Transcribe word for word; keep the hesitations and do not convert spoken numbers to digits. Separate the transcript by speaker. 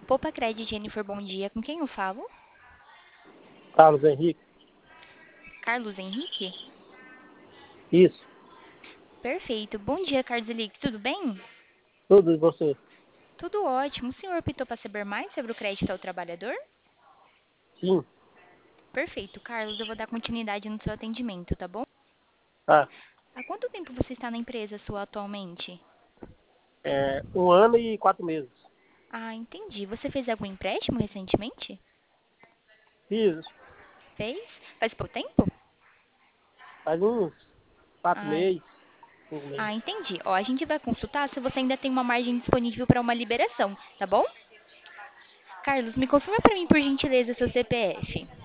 Speaker 1: Poupa Cred, Jennifer, bom dia. Com quem eu falo?
Speaker 2: Carlos Henrique.
Speaker 1: Carlos Henrique?
Speaker 2: Isso.
Speaker 1: Perfeito. Bom dia, Carlos Henrique. Tudo bem?
Speaker 2: Tudo e você?
Speaker 1: Tudo ótimo. O senhor optou para saber mais sobre o crédito ao trabalhador?
Speaker 2: Sim.
Speaker 1: Perfeito. Carlos, eu vou dar continuidade no seu atendimento, tá bom?
Speaker 2: Tá.
Speaker 1: Há quanto tempo você está na empresa sua atualmente?
Speaker 2: É, um ano e quatro meses.
Speaker 1: Ah, entendi. Você fez algum empréstimo recentemente?
Speaker 2: Fiz
Speaker 1: Fez? Faz pouco tempo?
Speaker 2: faz uns quatro
Speaker 1: Ah,
Speaker 2: meses, cinco meses.
Speaker 1: ah, entendi. Ó, a gente vai consultar se você ainda tem uma margem disponível para uma liberação, tá bom? Carlos, me confirma para mim, por gentileza, seu C P F.